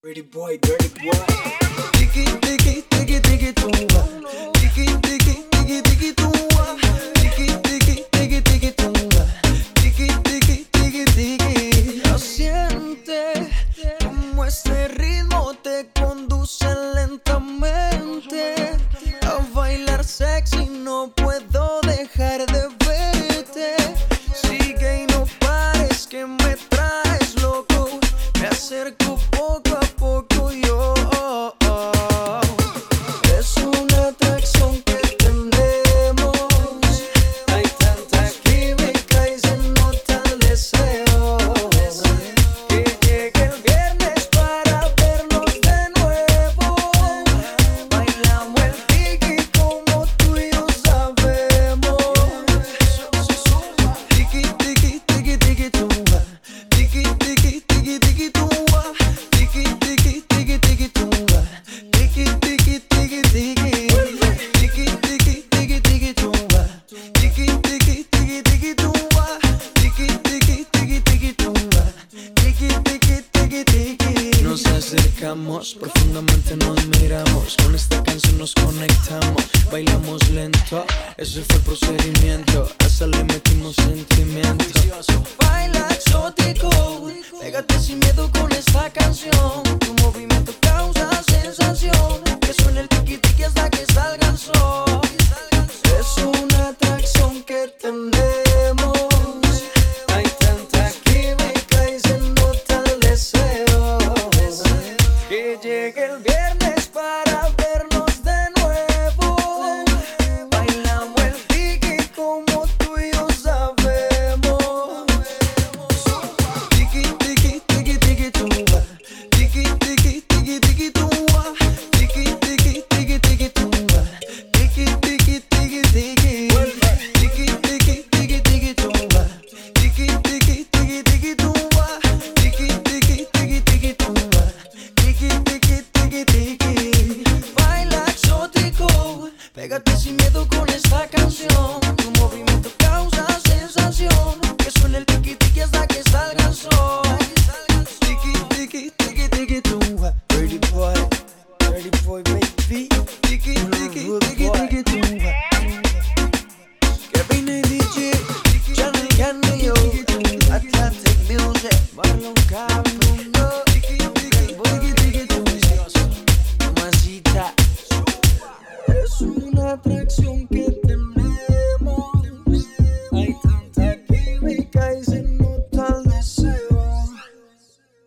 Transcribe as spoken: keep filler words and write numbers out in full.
Dirty boy, dirty boy. Tiki, tiki, tiki, tiki, tumba. Tiki, tiki, tiki, tiki, tumba. Tiki, tiki, tiki, tiki, tumba. Tiki, tiki, tiki, tiki. Lo siente como este ritmo te conduce lentamente a bailar sexy. No puedo dejar de verte. Sigue y no pares que me traes loco. Me acerco poco a poco yo. Es una atracción que tenemos. Hay tanta química y se nota el deseo. Que llegue el viernes para vernos de nuevo. Bailamos el tiki como tú y yo sabemos. Tiki, tiki, tiki, tiki, tumba. Tiki, tiki, tiki, tiki, tumba. Tiki, tiki, tiki, tiki, tumba. Tiki, tiki, tiki, tiki. Tiki, tiki, tiki, tiki, tumba. Tiki, tiki, tiki, tiki, tumba. Tiki, tiki, tiki, tiki, tumba. Tiki, tiki, tiki, tiki. Nos acercamos, profundamente nos miramos. Con esta canción nos conectamos. Bailamos lento, ese fue el procedimiento. Hasta le metimos sentimiento. Baila exótico, pégate sin miedo con esta canción. Tu movimiento causa sensación. Que suene el tiki tiki hasta que salga el sol. Es una atracción que tenemos. Hay tanta química y se nota el deseo. Que llegue el viernes para vernos de nuevo. Bailamos el tiki como tú y yo sabemos. Tiki, tiki, tiki, tiki, tumba. Tiki, tiki, tiki, tiki, tumba. Tiki, tiki, tiki, tiki, tumba. Tiki, tiki, tiki, tiki. Tiki, tiki, tiki, tiki, tumba. Tiki, tiki, tiki, tiki, tumba. Tiki, tiki, tiki, tiki, tumba. Tiki, tiki, tiki, tiki. Baila exótico, pégate sin miedo con esta canción. Tu movimiento causa sensación. Que suene el tiki tiki hasta que salga el sol. Tiki, tiki, tiki, tiki, tumba. Dirty boy, dirty boy, baby. Tiki, tiki, tiki, tiki, tumba. Kevin y D J, Channel Candy, Atlantic Music, Marlon Cabruno. Tiki, tiki, tiki, tiki, tumba. Mamacita. Es una atracción que